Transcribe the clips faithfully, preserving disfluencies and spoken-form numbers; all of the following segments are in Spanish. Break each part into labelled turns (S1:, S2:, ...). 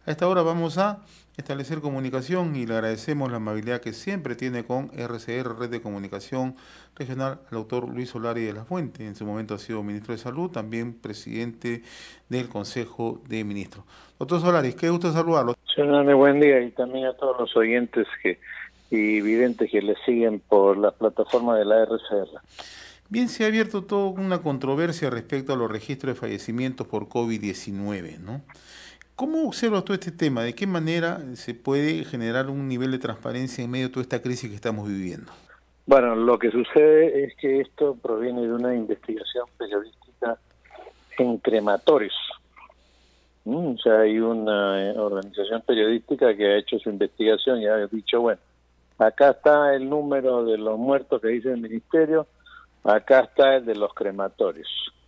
S1: A esta hora vamos a establecer comunicación y le agradecemos la amabilidad que siempre tiene con R C R, Red de Comunicación Regional, al doctor Luis Solari de la Fuente. En su momento ha sido ministro de Salud, también presidente del Consejo de Ministros. Doctor Solari, qué gusto saludarlo.
S2: Señor, buen día, y también a todos los oyentes que, y videntes que le siguen por la plataforma de la R C R.
S1: Bien, se ha abierto toda una controversia respecto a los registros de fallecimientos por COVID diecinueve, ¿no? ¿Cómo observas tú este tema? ¿De qué manera se puede generar un nivel de transparencia en medio de toda esta crisis que estamos viviendo?
S2: Bueno, lo que sucede es que esto proviene de una investigación periodística en crematorios. Mm, o sea, hay una eh, organización periodística que ha hecho su investigación y ha dicho, bueno, acá está el número de los muertos que dice el ministerio, acá está el de los crematorios.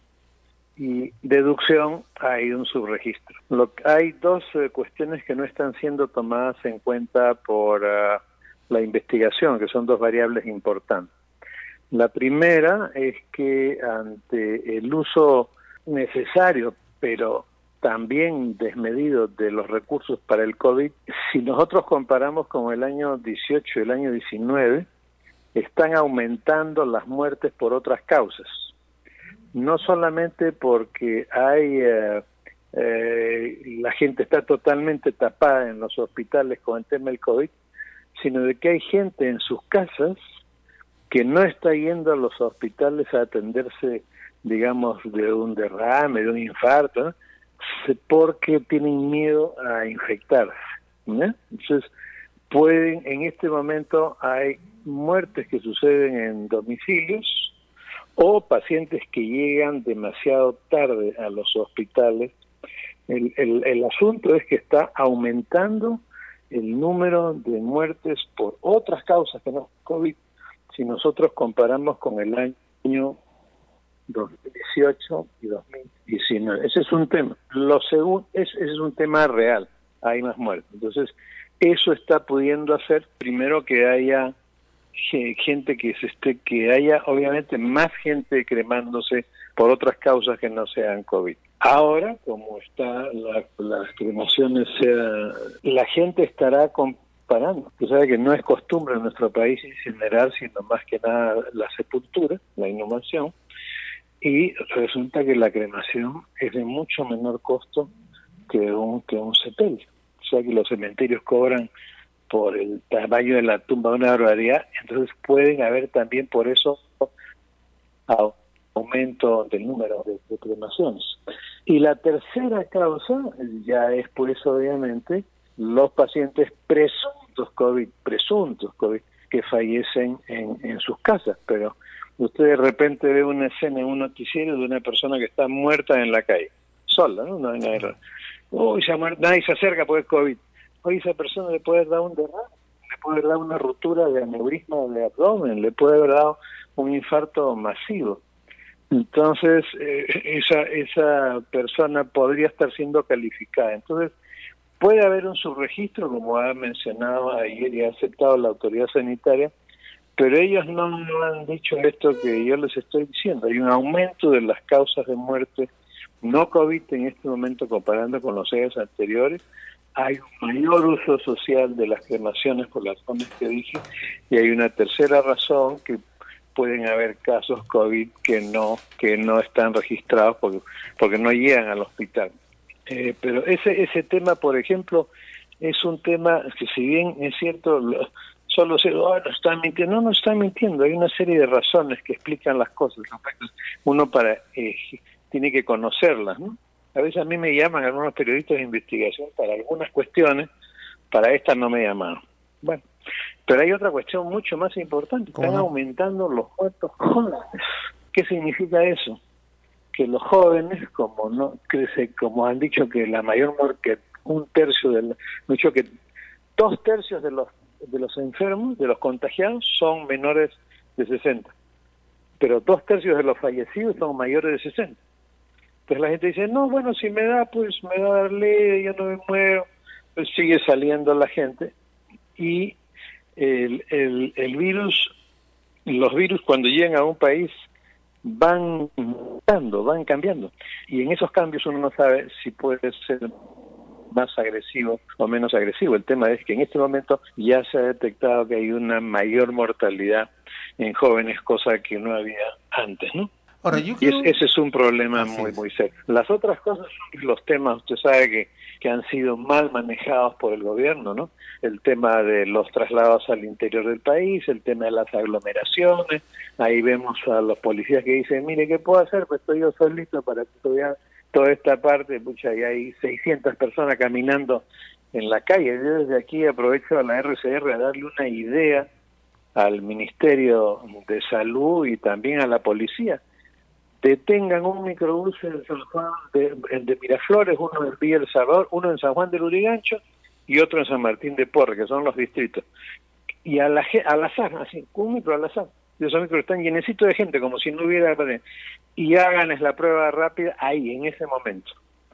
S2: Y deducción, hay un subregistro. Lo, hay dos eh, cuestiones que no están siendo tomadas en cuenta por uh, la investigación, que son dos variables importantes. La primera es que ante el uso necesario, pero también desmedido de los recursos para el COVID, si nosotros comparamos con el año dieciocho y el año diecinueve, están aumentando las muertes por otras causas. No solamente porque hay eh, eh, la gente está totalmente tapada en los hospitales con el tema del COVID, sino de que hay gente en sus casas que no está yendo a los hospitales a atenderse, digamos, de un derrame, de un infarto, ¿no? Porque tienen miedo a infectarse, ¿no? Entonces, pueden, en este momento hay muertes que suceden en domicilios, o pacientes que llegan demasiado tarde a los hospitales. El, el, el asunto es que está aumentando el número de muertes por otras causas que no COVID, si nosotros comparamos con el año dos mil dieciocho y dos mil diecinueve. Ese es un tema. Lo segundo, ese es un tema real, hay más muertes. Entonces, eso está pudiendo hacer, primero, que haya gente que se esté, que haya obviamente más gente cremándose por otras causas que no sean COVID. Ahora, como está la, las cremaciones, sea, la gente estará comparando. Tú sabes que no es costumbre en nuestro país incinerar, sino más que nada la sepultura, la inhumación, y resulta que la cremación es de mucho menor costo que un, que un sepelio. O sea que los cementerios cobran por el tamaño de la tumba una barbaridad, entonces pueden haber también por eso aumento del número de, de cremaciones. Y la tercera causa ya es por eso obviamente los pacientes presuntos COVID, presuntos COVID, que fallecen en, en sus casas, pero usted de repente ve una escena en un noticiero de una persona que está muerta en la calle, sola, ¿no? No hay nadie. Uy, se ha muerto, nadie se acerca por el COVID. Hoy esa persona le puede dar un derrame, le puede dar una ruptura de aneurisma de abdomen, le puede haber dado un infarto masivo. Entonces, eh, esa esa persona podría estar siendo calificada. Entonces, puede haber un subregistro, como ha mencionado ayer y ha aceptado la autoridad sanitaria, pero ellos no, no han dicho esto que yo les estoy diciendo. Hay un aumento de las causas de muerte no COVID en este momento comparando con los años anteriores. Hay un mayor uso social de las cremaciones por las razones que dije, y hay una tercera razón, que pueden haber casos COVID que no que no están registrados porque porque no llegan al hospital. Eh, pero ese ese tema, por ejemplo, es un tema que, si bien es cierto, lo, solo se oh, no están mintiendo, no, no están mintiendo, hay una serie de razones que explican las cosas. Uno para eh, tiene que conocerlas, ¿no? A veces a mí me llaman algunos periodistas de investigación para algunas cuestiones, para estas no me llamaron. Bueno, pero hay otra cuestión mucho más importante, están
S1: no?
S2: aumentando los muertos jóvenes. ¿Qué significa eso? Que los jóvenes, como no crece, como han dicho que la mayor muerte, que un tercio del, dicho que dos tercios de los de los enfermos, de los contagiados, son menores de sesenta, pero dos tercios de los fallecidos son mayores de sesenta. Pues la gente dice, no, bueno, si me da, pues me va a darle, yo no me muero. Pues sigue saliendo la gente. Y el, el, el virus, los virus cuando llegan a un país van mutando, van cambiando. Y en esos cambios uno no sabe si puede ser más agresivo o menos agresivo. El tema es que en este momento ya se ha detectado que hay una mayor mortalidad en jóvenes, cosa que no había antes, ¿no?
S1: Ahora, yo
S2: Y
S1: creo...
S2: es, ese es un problema
S1: Así
S2: muy,
S1: es.
S2: muy serio. Las otras cosas son los temas, usted sabe que, que han sido mal manejados por el gobierno, ¿no? El tema de los traslados al interior del país, el tema de las aglomeraciones. Ahí vemos a los policías que dicen, mire, ¿qué puedo hacer? Pues estoy yo solito para estudiar toda esta parte. Pucha, y hay seiscientas personas caminando en la calle. Yo desde aquí aprovecho a la R C R a darle una idea al Ministerio de Salud y también a la policía. Detengan un microbús en San Juan de, de Miraflores, uno en Villa El Salvador, uno en San Juan de Lurigancho y otro en San Martín de Porres, que son los distritos. Y a la, al azar, así, un micro al azar. Y esos micros están llenecitos de gente, como si no hubiera... Y háganles la prueba rápida ahí, en ese momento.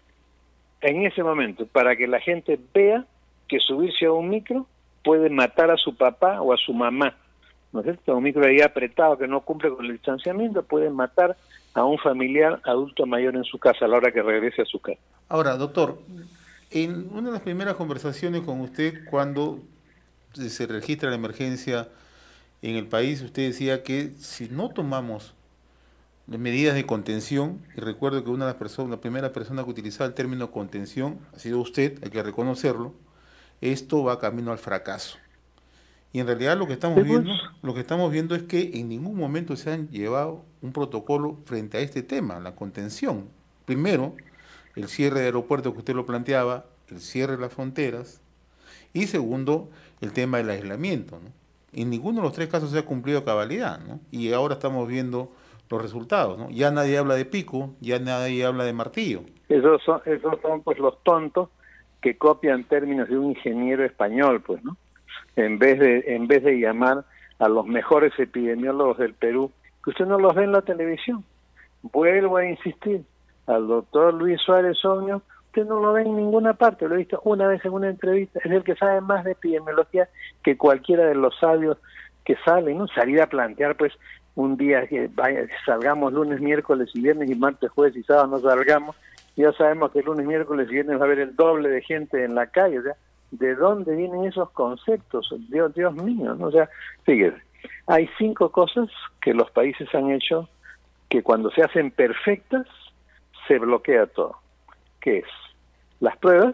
S2: En ese momento, para que la gente vea que subirse a un micro puede matar a su papá o a su mamá. ¿No es cierto? Un micro ahí apretado que no cumple con el distanciamiento puede matar a un familiar adulto mayor en su casa a la hora que regrese a su casa.
S1: Ahora, doctor, en una de las primeras conversaciones con usted, cuando se registra la emergencia en el país, usted decía que si no tomamos medidas de contención, y recuerdo que una de las personas, la primera persona que utilizaba el término contención ha sido usted, hay que reconocerlo, esto va camino al fracaso. Y en realidad lo que estamos viendo, lo que estamos viendo es que en ningún momento se han llevado un protocolo frente a este tema, la contención. Primero, el cierre de aeropuertos que usted lo planteaba, el cierre de las fronteras, y segundo, el tema del aislamiento, ¿no? En ninguno de los tres casos se ha cumplido a cabalidad, ¿no? Y ahora estamos viendo los resultados, ¿no? Ya nadie habla de pico, ya nadie habla de martillo.
S2: Esos son, esos son pues los tontos que copian términos de un ingeniero español, pues, ¿no? En vez de en vez de llamar a los mejores epidemiólogos del Perú, que usted no los ve en la televisión. Vuelvo a insistir, al doctor Luis Suárez Oño, usted no lo ve en ninguna parte, lo he visto una vez en una entrevista, es el que sabe más de epidemiología que cualquiera de los sabios que salen, ¿no? Salir a plantear, pues, un día que vaya, salgamos lunes, miércoles y viernes y martes, jueves y sábado no salgamos, ya sabemos que lunes, miércoles y viernes va a haber el doble de gente en la calle, o sea, ¿de dónde vienen esos conceptos? Dios, Dios mío, ¿no? O sea, fíjese, hay cinco cosas que los países han hecho que cuando se hacen perfectas se bloquea todo. ¿Qué es? Las pruebas,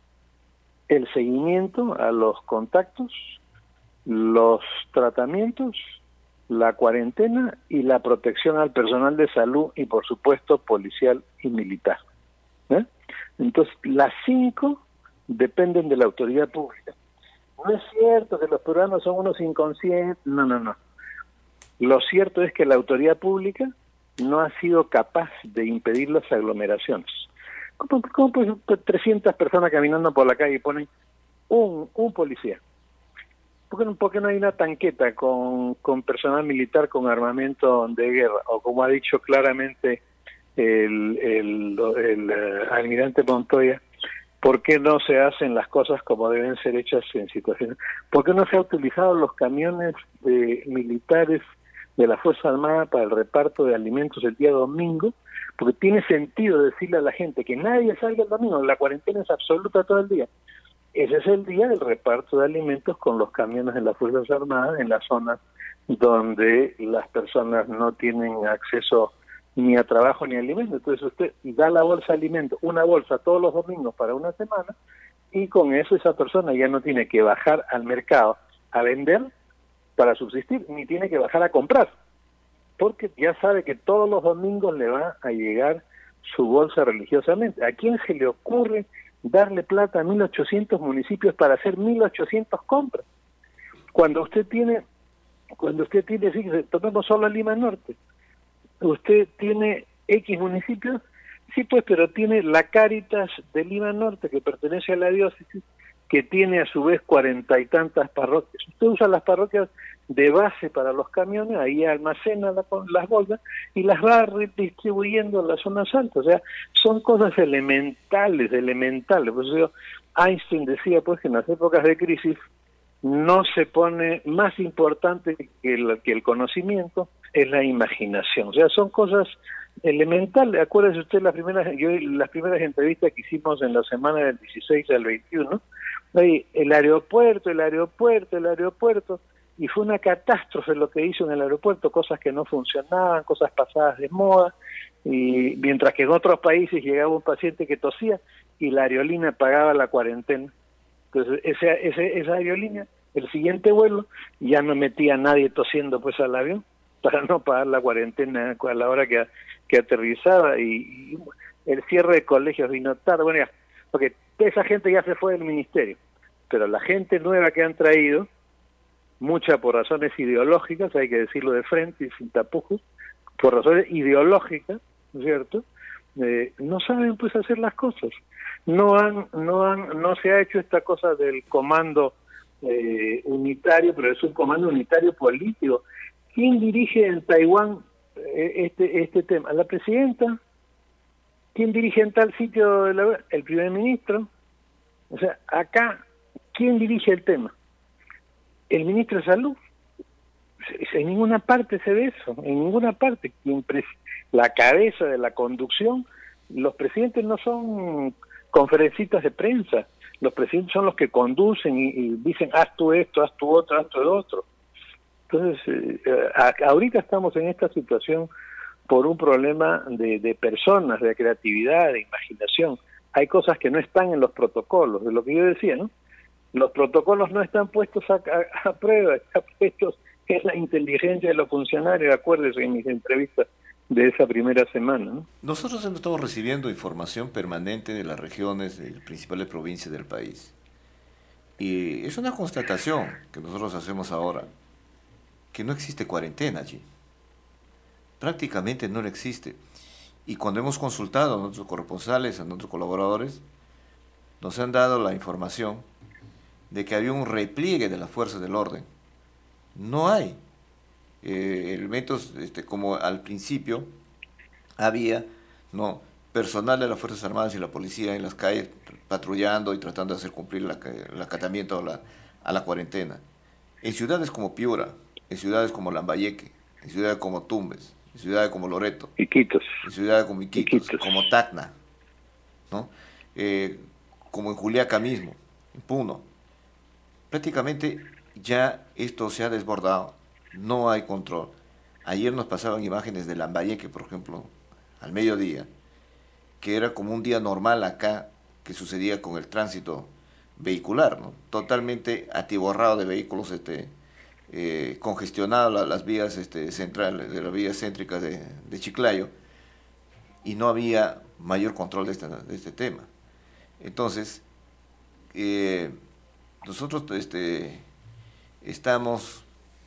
S2: el seguimiento a los contactos, los tratamientos, la cuarentena y la protección al personal de salud y, por supuesto, policial y militar. ¿Eh? Entonces, las cinco dependen de la autoridad pública. No es cierto que los peruanos son unos inconscientes, no, no, no. Lo cierto es que la autoridad pública no ha sido capaz de impedir las aglomeraciones. ¿Cómo, cómo pues trescientas personas caminando por la calle y ponen un, un policía? ¿Por qué, no, ¿Por qué no hay una tanqueta con, con personal militar con armamento de guerra? O como ha dicho claramente el, el, el, el uh, almirante Montoya, ¿por qué no se hacen las cosas como deben ser hechas en situaciones? ¿Por qué no se han utilizado los camiones de militares de la Fuerza Armada para el reparto de alimentos el día domingo? Porque tiene sentido decirle a la gente que nadie salga el domingo, la cuarentena es absoluta todo el día. Ese es el día del reparto de alimentos con los camiones de las Fuerzas Armadas en las zonas donde las personas no tienen acceso ni a trabajo ni a alimentos. Entonces usted da la bolsa de alimentos, una bolsa todos los domingos para una semana, y con eso esa persona ya no tiene que bajar al mercado a vender para subsistir, ni tiene que bajar a comprar, porque ya sabe que todos los domingos le va a llegar su bolsa religiosamente. ¿A quién se le ocurre darle plata a mil ochocientos municipios para hacer mil ochocientas compras? Cuando usted tiene, cuando usted tiene, fíjese, tomemos solo Lima Norte, usted tiene X municipios, sí pues, pero tiene la Cáritas de Lima Norte, que pertenece a la diócesis, que tiene a su vez cuarenta y tantas parroquias. Usted usa las parroquias de base para los camiones, ahí almacena la, las bolsas y las va redistribuyendo en las zonas altas. O sea, son cosas elementales, elementales. Por eso Einstein decía pues que en las épocas de crisis no se pone más importante que el, que el conocimiento, es la imaginación. O sea, son cosas elementales. Acuérdese usted las primeras, yo, las primeras entrevistas que hicimos en la semana del dieciséis al veintiuno, ahí, el aeropuerto, el aeropuerto, el aeropuerto, y fue una catástrofe lo que hizo en el aeropuerto, cosas que no funcionaban, cosas pasadas de moda, y mientras que en otros países llegaba un paciente que tosía y la aerolínea pagaba la cuarentena. Entonces esa, esa, esa aerolínea, el siguiente vuelo, ya no metía a nadie tosiendo pues al avión para no pagar la cuarentena a la hora que, que aterrizaba, y, y el cierre de colegios vino tarde. Bueno, ya, porque esa gente ya se fue del ministerio, pero la gente nueva que han traído, mucha por razones ideológicas, hay que decirlo de frente y sin tapujos, por razones ideológicas, ¿no es cierto? Eh, no saben pues hacer las cosas. No han, no han, no se ha hecho esta cosa del comando eh, unitario, pero es un comando unitario político. ¿Quién dirige en Taiwán eh, este este tema? La presidenta. ¿Quién dirige en tal sitio? De la, el primer ministro. O sea, acá, ¿quién dirige el tema? El ministro de Salud. En ninguna parte se ve eso, en ninguna parte. La cabeza de la conducción, los presidentes no son conferencistas de prensa, los presidentes son los que conducen y, y dicen haz tú esto, haz tú otro, haz tú el otro. Entonces, eh, a, ahorita estamos en esta situación por un problema de, de personas, de creatividad, de imaginación. Hay cosas que no están en los protocolos, de lo que yo decía, ¿no? Los protocolos no están puestos a, a, a prueba, están puestos en la inteligencia de los funcionarios, acuérdense en mis entrevistas de esa primera semana, ¿no?
S3: Nosotros hemos estado recibiendo información permanente de las regiones, de las principales provincias del país. Y es una constatación que nosotros hacemos ahora, que no existe cuarentena allí. Prácticamente no existe. Y cuando hemos consultado a nuestros corresponsales, a nuestros colaboradores, nos han dado la información de que había un repliegue de las fuerzas del orden. No hay eh, elementos este, como al principio había, no, personal de las Fuerzas Armadas y la policía en las calles patrullando y tratando de hacer cumplir la, el acatamiento a la, a la cuarentena. En ciudades como Piura, en ciudades como Lambayeque, en ciudades como Tumbes, en ciudades como Loreto,
S2: Iquitos,
S3: en ciudades como Iquitos,
S2: Iquitos.
S3: como Tacna, ¿no? Eh, como en Juliaca mismo, en Puno. Prácticamente ya esto se ha desbordado, no hay control. Ayer nos pasaban imágenes de Lambayeque, por ejemplo, al mediodía, que era como un día normal acá, que sucedía con el tránsito vehicular, ¿no? Totalmente atiborrado de vehículos, este, eh, congestionado la, las vías este, centrales, de las vías céntricas de, de Chiclayo, y no había mayor control de este, de este tema. Entonces, eh, nosotros este, estamos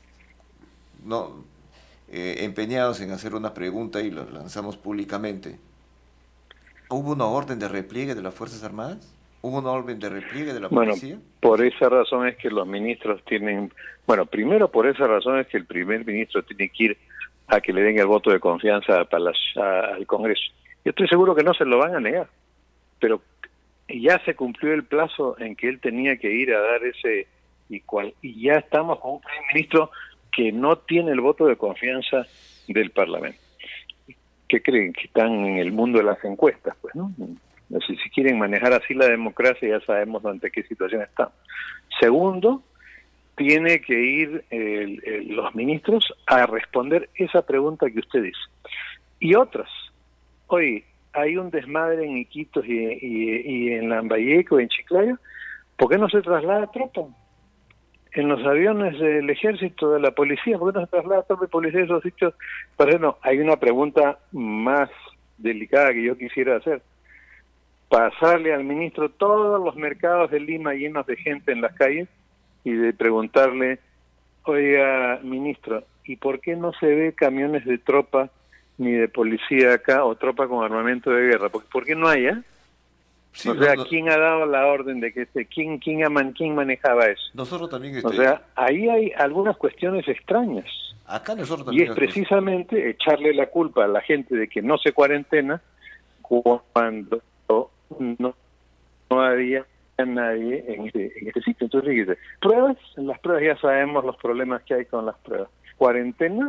S3: no, eh, empeñados en hacer una pregunta y lo lanzamos públicamente. ¿Hubo una orden de repliegue de las Fuerzas Armadas? ¿Hubo una orden de repliegue de la policía?
S2: Bueno, por esa razón es que los ministros tienen... Bueno, primero por esa razón es que el primer ministro tiene que ir a que le den el voto de confianza a Palacio, a, al Congreso. Yo estoy seguro que no se lo van a negar, pero ya se cumplió el plazo en que él tenía que ir a dar ese... Y, cual, y ya estamos con un primer ministro que no tiene el voto de confianza del Parlamento. ¿Qué creen? Que están en el mundo de las encuestas, pues, ¿no? Si, si quieren manejar así la democracia, ya sabemos ante qué situación estamos. Segundo, tiene que ir el, el, los ministros a responder esa pregunta que usted dice. Y otras. Oye, hay un desmadre en Iquitos y, y, y en Lambayeque o en Chiclayo, ¿por qué no se traslada tropa? En los aviones del ejército, de la policía, ¿por qué no se traslada tropa de policía a esos sitios? Pero no, hay una pregunta más delicada que yo quisiera hacer. Pasarle al ministro todos los mercados de Lima llenos de gente en las calles y de preguntarle, oiga, ministro, ¿y por qué no se ve camiones de tropa ni de policía acá o tropa con armamento de guerra? ¿Por, ¿por qué no hay, eh? Sí, o sea, no, no, ¿quién ha dado la orden de que este, quién, quién, ha, quién manejaba eso?
S3: Nosotros también. Este...
S2: O sea, ahí hay algunas cuestiones extrañas.
S3: Acá nosotros también.
S2: Y es precisamente echarle la culpa a la gente de que no se cuarentena cuando no, no había nadie en este, en este sitio. Entonces, fíjese, pruebas, en las pruebas ya sabemos los problemas que hay con las pruebas. Cuarentena,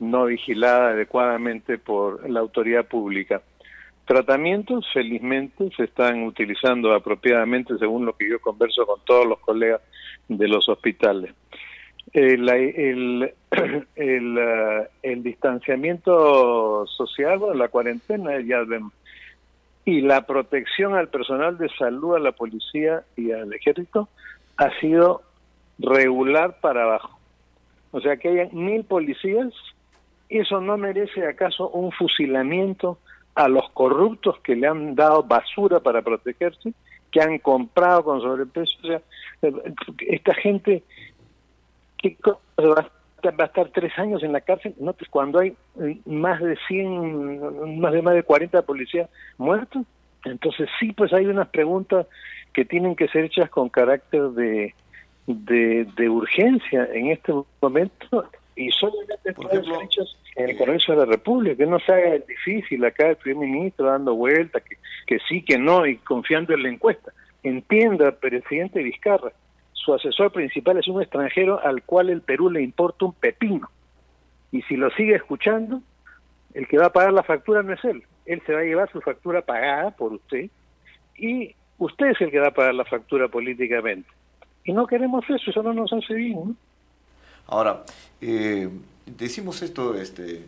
S2: no vigilada adecuadamente por la autoridad pública. Tratamientos, felizmente, se están utilizando apropiadamente según lo que yo converso con todos los colegas de los hospitales. El, el, el, uh, el distanciamiento social, bueno, la cuarentena, ya vemos, y la protección al personal de salud, a la policía y al ejército, ha sido regular para abajo. O sea, que hayan mil policías, ¿eso no merece acaso un fusilamiento a los corruptos que le han dado basura para protegerse, que han comprado con sobreprecio? O sea, esta gente, ¿qué cosa va a estar tres años en la cárcel? No, pues cuando hay más de cien, más de más de cuarenta policías muertos. Entonces sí, pues hay unas preguntas que tienen que ser hechas con carácter de de, de urgencia en este momento, y solamente pueden ser hechas en el Congreso de la República, que no se haga el difícil acá el primer ministro dando vueltas, que, que sí, que no, y confiando en la encuesta. Entienda, presidente Vizcarra, su asesor principal es un extranjero al cual el Perú le importa un pepino, y si lo sigue escuchando, el que va a pagar la factura no es él, él se va a llevar su factura pagada por usted, y usted es el que va a pagar la factura políticamente. Y no queremos eso, eso no nos hace bien, ¿no?
S3: Ahora, eh, decimos esto, este,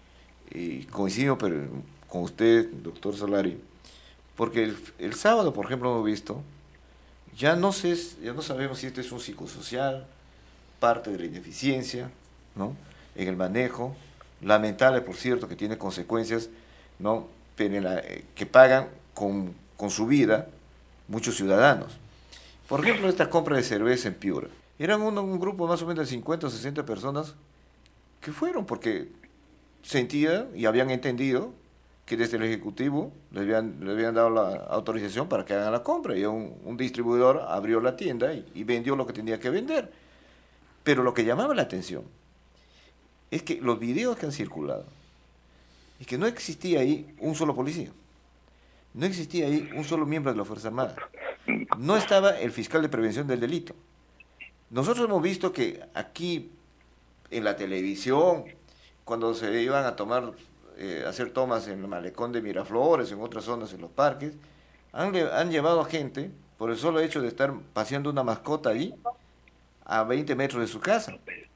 S3: y coincido pero, con usted, doctor Solari, porque el, el sábado, por ejemplo, hemos visto, ya no, sé, ya no sabemos si este es un psicosocial, parte de la ineficiencia, ¿no?, en el manejo, lamentable, por cierto, que tiene consecuencias, ¿no?, que pagan con, con su vida muchos ciudadanos. Por ejemplo, esta compra de cerveza en Piura. Eran un, un grupo más o menos de cincuenta o sesenta personas que fueron porque sentían y habían entendido que desde el Ejecutivo le habían, le habían dado la autorización para que hagan la compra. Y un, un distribuidor abrió la tienda y, y vendió lo que tenía que vender. Pero lo que llamaba la atención es que los videos que han circulado, es que no existía ahí un solo policía. No existía ahí un solo miembro de la Fuerza Armada. No estaba el fiscal de prevención del delito. Nosotros hemos visto que aquí, en la televisión, cuando se iban a tomar, eh, hacer tomas en el malecón de Miraflores, en otras zonas, en los parques, han, han llevado a gente, por el solo hecho de estar paseando una mascota ahí, a veinte metros de su casa.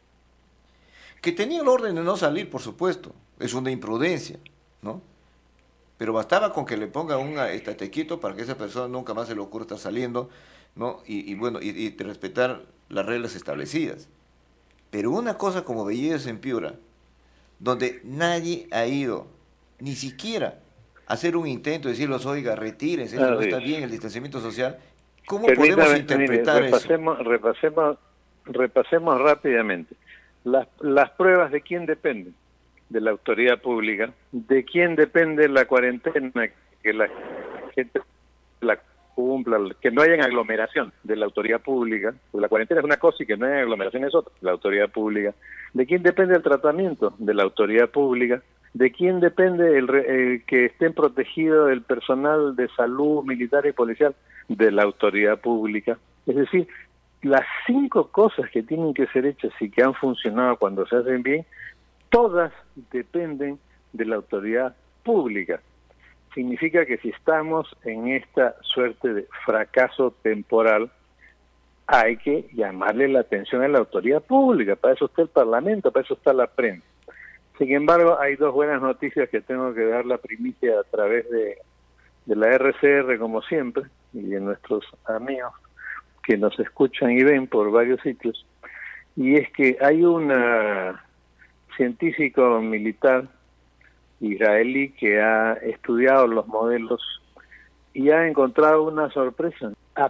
S3: Que tenía el orden de no salir, por supuesto. Es una imprudencia, ¿no? Pero bastaba con que le ponga un estate quieto para que esa persona nunca más se le ocurra estar saliendo, ¿no? Y, y bueno, y, y respetar las reglas establecidas. Pero una cosa como Bellidos en Piura, donde nadie ha ido, ni siquiera a hacer un intento de decirles, oiga, retírense, esto no está bien, el distanciamiento social, ¿cómo
S2: Permítame,
S3: podemos interpretar
S2: mire, repasemos,
S3: eso?
S2: Repasemos, repasemos rápidamente. Las, las pruebas de quién dependen. De la autoridad pública. ¿De quién depende la cuarentena? Que la gente la cumpla, que no haya aglomeración, de la autoridad pública. Porque la cuarentena es una cosa y que no haya aglomeración es otra, la autoridad pública. ¿De quién depende el tratamiento? De la autoridad pública. ¿De quién depende el, el que estén protegidos el personal de salud militar y policial? De la autoridad pública. Es decir, las cinco cosas que tienen que ser hechas y que han funcionado cuando se hacen bien, todas dependen de la autoridad pública. Significa que si estamos en esta suerte de fracaso temporal, hay que llamarle la atención a la autoridad pública. Para eso está el Parlamento, para eso está la prensa. Sin embargo, hay dos buenas noticias que tengo que dar la primicia a través de, de la R C R, como siempre, y de nuestros amigos que nos escuchan y ven por varios sitios. Y es que hay una científico militar israelí que ha estudiado los modelos y ha encontrado una sorpresa.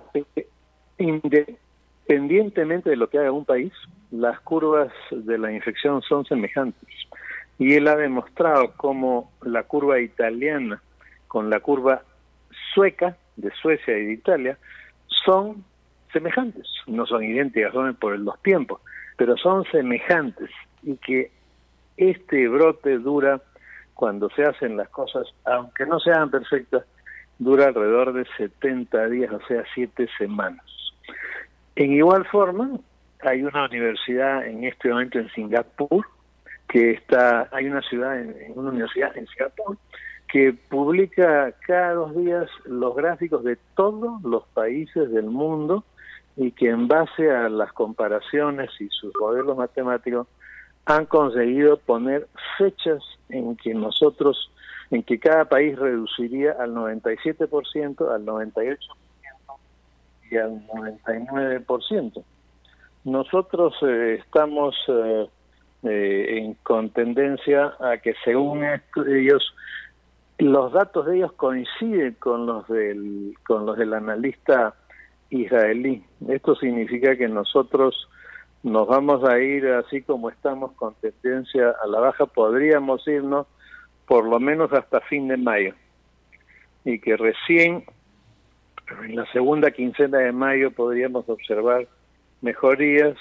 S2: Independientemente de lo que haga un país, las curvas de la infección son semejantes. Y él ha demostrado cómo la curva italiana con la curva sueca de Suecia y de Italia son semejantes. No son idénticas, son por los tiempos, pero son semejantes, y que este brote dura, cuando se hacen las cosas, aunque no sean perfectas, dura alrededor de setenta días, o sea, siete semanas. En igual forma, hay una universidad en este momento en Singapur que está, hay una ciudad, en, en una universidad en Singapur, que publica cada dos días los gráficos de todos los países del mundo y que en base a las comparaciones y sus modelos matemáticos han conseguido poner fechas en que nosotros, en que cada país reduciría al noventa y siete por ciento, al noventa y ocho por ciento y al noventa y nueve por ciento. Nosotros eh, estamos eh, eh, en, con tendencia a que según ellos, los datos de ellos coinciden con los del, con los del analista israelí. Esto significa que nosotros nos vamos a ir así como estamos con tendencia a la baja, podríamos irnos por lo menos hasta fin de mayo y que recién en la segunda quincena de mayo podríamos observar mejorías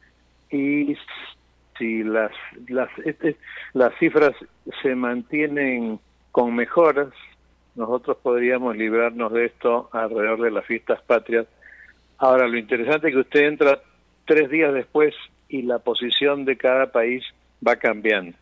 S2: y si las las este, las cifras se mantienen con mejoras, nosotros podríamos librarnos de esto alrededor de las fiestas patrias. Ahora, lo interesante es que usted entra tres días después y la posición de cada país va cambiando.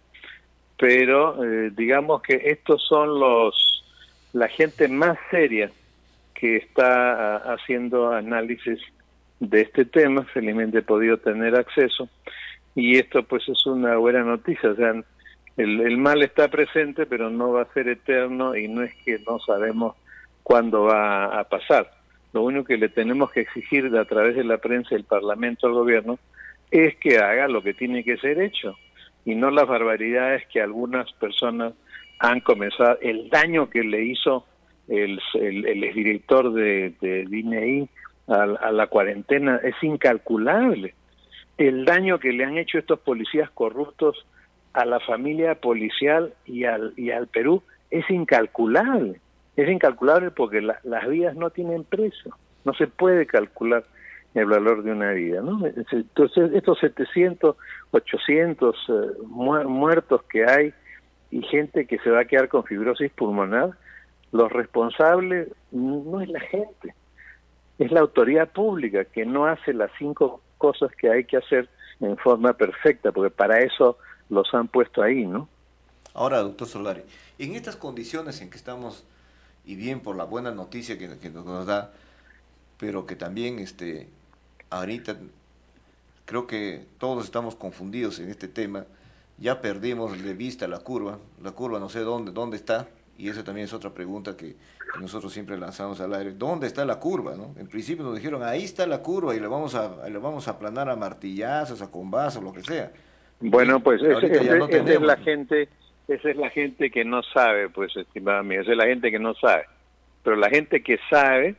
S2: Pero eh, digamos que estos son los la gente más seria que está a, haciendo análisis de este tema. Felizmente he podido tener acceso y esto pues es una buena noticia. O sea, el, el mal está presente, pero no va a ser eterno y no es que no sabemos cuándo va a pasar. Lo único que le tenemos que exigir a través de la prensa y el Parlamento al gobierno es que haga lo que tiene que ser hecho y no las barbaridades que algunas personas han comenzado, el daño que le hizo el, el, el exdirector de, de D N I a, a la cuarentena es incalculable. El daño que le han hecho estos policías corruptos a la familia policial y al, y al Perú es incalculable. Es incalculable porque la, las vidas no tienen precio. No se puede calcular el valor de una vida, ¿no? Entonces, estos setecientos, ochocientos eh, mu muertos que hay y gente que se va a quedar con fibrosis pulmonar, los responsables no es la gente, es la autoridad pública que no hace las cinco cosas que hay que hacer en forma perfecta, porque para eso los han puesto ahí, ¿no?
S3: Ahora, doctor Solari, en estas condiciones en que estamos, y bien por la buena noticia que, que nos da, pero que también este, ahorita creo que todos estamos confundidos en este tema, ya perdimos de vista la curva, la curva no sé dónde, dónde está, y esa también es otra pregunta que, que nosotros siempre lanzamos al aire, ¿dónde está la curva? ¿No? En principio nos dijeron, ahí está la curva y le vamos a, le vamos a aplanar a martillazos, a combazos, lo que sea.
S2: Bueno, pues
S3: y,
S2: ese, ese,
S3: no
S2: esa es la gente, esa es la gente que no sabe, pues, estimada mía, esa es la gente que no sabe. Pero la gente que sabe,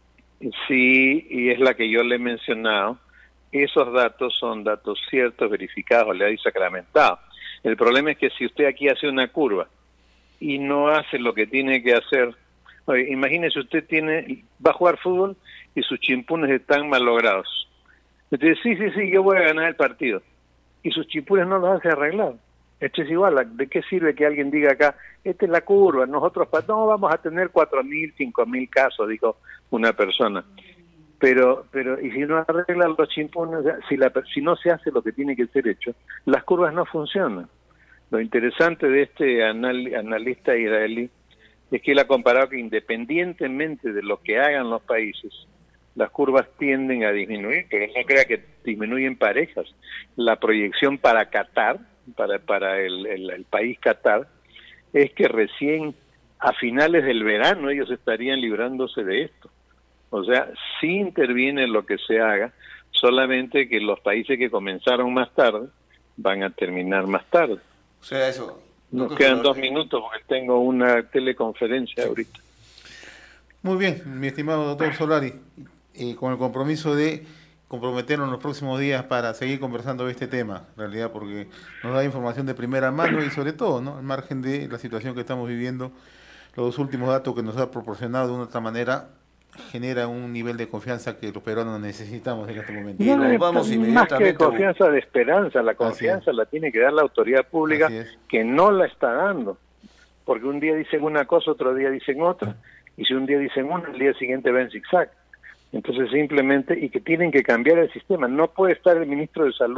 S2: sí, y es la que yo le he mencionado, esos datos son datos ciertos, verificados, le y sacramentados. El problema es que si usted aquí hace una curva y no hace lo que tiene que hacer, oye, imagínese usted tiene va a jugar fútbol y sus chimpunes están malogrados. Usted dice, sí, sí, sí, yo voy a ganar el partido. Y sus chimpunes no los hace arreglar. Esto es igual, ¿de qué sirve que alguien diga acá, esta es la curva, nosotros no vamos a tener cuatro mil, cinco mil casos, dijo una persona. Pero, pero y si no arreglan los chimpunes, si, la, si no se hace lo que tiene que ser hecho, las curvas no funcionan. Lo interesante de este anal, analista israelí es que él ha comparado que independientemente de lo que hagan los países, las curvas tienden a disminuir, pero no crea que disminuyen parejas. La proyección para Qatar, para, para el, el, el país Qatar, es que recién a finales del verano ellos estarían librándose de esto. O sea, sí interviene lo que se haga, solamente que los países que comenzaron más tarde van a terminar más tarde.
S3: O sea, eso...
S2: Nos quedan dos minutos porque tengo una teleconferencia sí. ahorita.
S1: Muy bien, mi estimado doctor Solari, eh, con el compromiso de comprometernos en los próximos días para seguir conversando de este tema, en realidad, porque nos da información de primera mano y sobre todo, ¿no?, al margen de la situación que estamos viviendo, los últimos datos que nos ha proporcionado de una otra manera genera un nivel de confianza que los peruanos necesitamos en este momento.
S2: No, no, vamos más que de confianza, de esperanza. La confianza la tiene que dar la autoridad pública, que no la está dando. Porque un día dicen una cosa, otro día dicen otra, y si un día dicen una, el día siguiente va en zigzag. Entonces simplemente, y que tienen que cambiar el sistema. No puede estar el ministro de Salud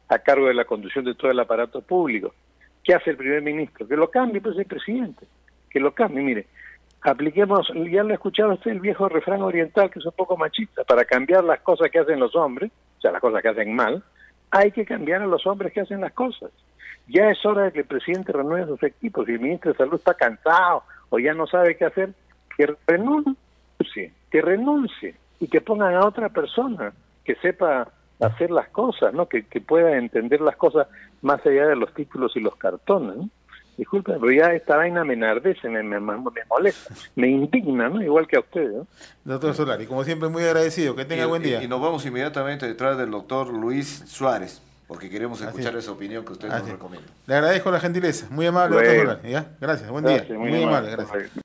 S2: a cargo de la conducción de todo el aparato público. ¿Qué hace el primer ministro? Que lo cambie, pues el presidente, que lo cambie. Mire, apliquemos, ya lo ha escuchado usted, el viejo refrán oriental, que es un poco machista: para cambiar las cosas que hacen los hombres, o sea, las cosas que hacen mal, hay que cambiar a los hombres que hacen las cosas. Ya es hora de que el presidente renueve sus equipos. Si el ministro de Salud está cansado o ya no sabe qué hacer, que renuncie, que renuncie y que pongan a otra persona que sepa hacer las cosas, ¿no? Que, que pueda entender las cosas más allá de los títulos y los cartones, ¿no? Disculpen, pero ya esta vaina me enardece, me, me, me molesta, me indigna, ¿no? Igual que a ustedes, ¿no?
S1: Doctor Solari, como siempre, muy agradecido. Que tenga
S3: y,
S1: buen día.
S3: Y, y nos vamos inmediatamente detrás del doctor Luis Suárez, porque queremos escuchar
S1: Así.
S3: esa opinión que usted
S1: Así.
S3: nos recomienda.
S1: Le agradezco la gentileza. Muy amable,
S2: Bueno.
S1: doctor Solari. ¿Ya? Gracias, buen
S2: Gracias,
S1: día.
S2: muy
S1: Muy
S2: amable.
S1: amable, gracias.